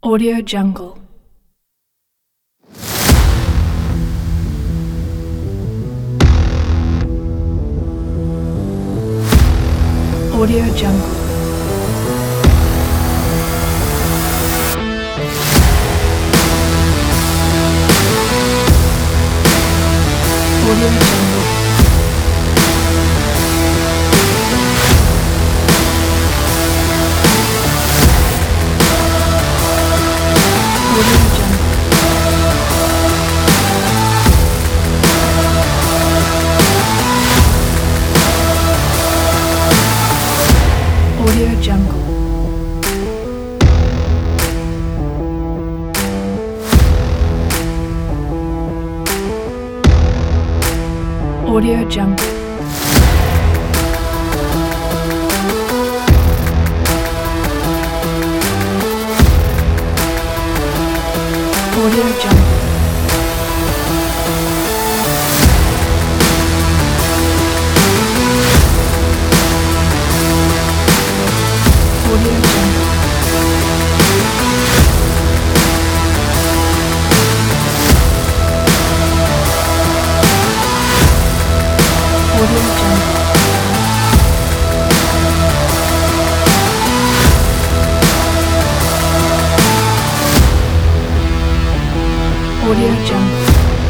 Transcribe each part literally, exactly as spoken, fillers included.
Audio Jungle. Audio Jungle. Audio Jungle. Audio Jungle. Audio Jungle. Audio Jungle. Audio Jungle. Audio Jungle. Audio Jungle. Audio Jungle.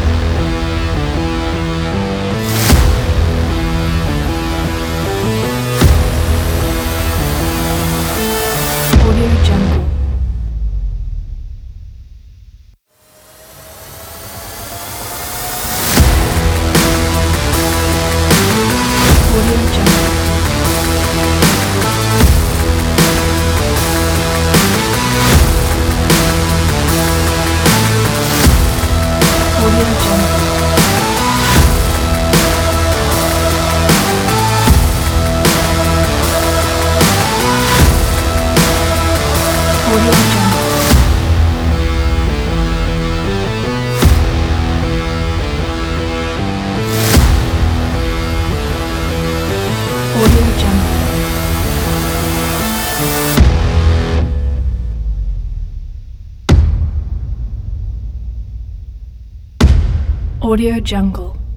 Audio Jungle. Audio Jungle. Audio Jungle. Audio Jungle. Audio Jungle. Audio Jungle.